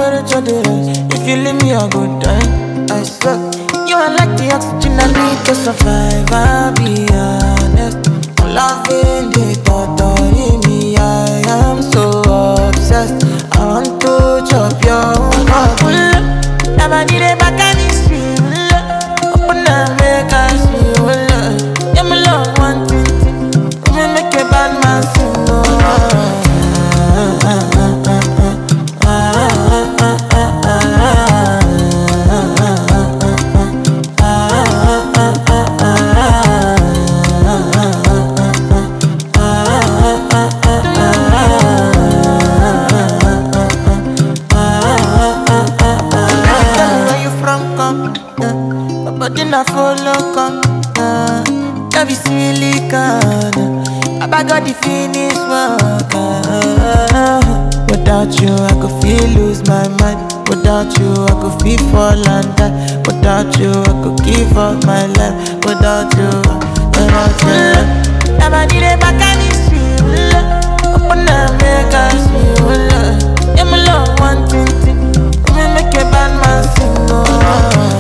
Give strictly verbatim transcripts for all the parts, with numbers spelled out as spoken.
temperature dey rise. If you leave me, I go die. I swear. You are like the oxygen I need to survive. I'll be honest. Loving the thought of me, I am so obsessed. I want to chop your heart. Never need a back and it's real. Open up, make us feel. Yeah, my love, one thing. We make a bad man sing. But then I follow come, uh, love is silicone. I got the finish work. Uh, without you, I could feel lose my mind. Without you, I could feel fall and die. Without you, I could give up my life. Without you, without you, never need a back and it's real. Open up, make us feel. Yeah, my love, one thing. We make a bad man sing. Oh.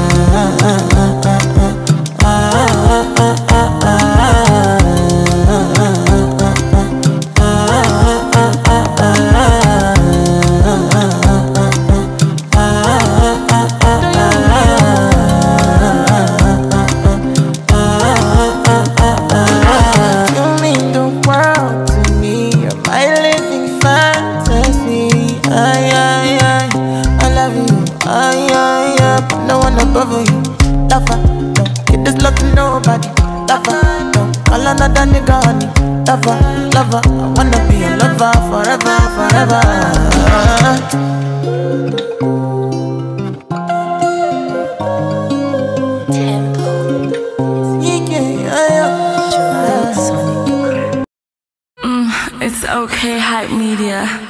Above you, lover, don't get this love to nobody. Lover, don't call another nigga honey. Lover, lover, I wanna be a lover forever, forever. Tempo. Yeah, yeah, yeah. Mm, it's okay, Hype Media.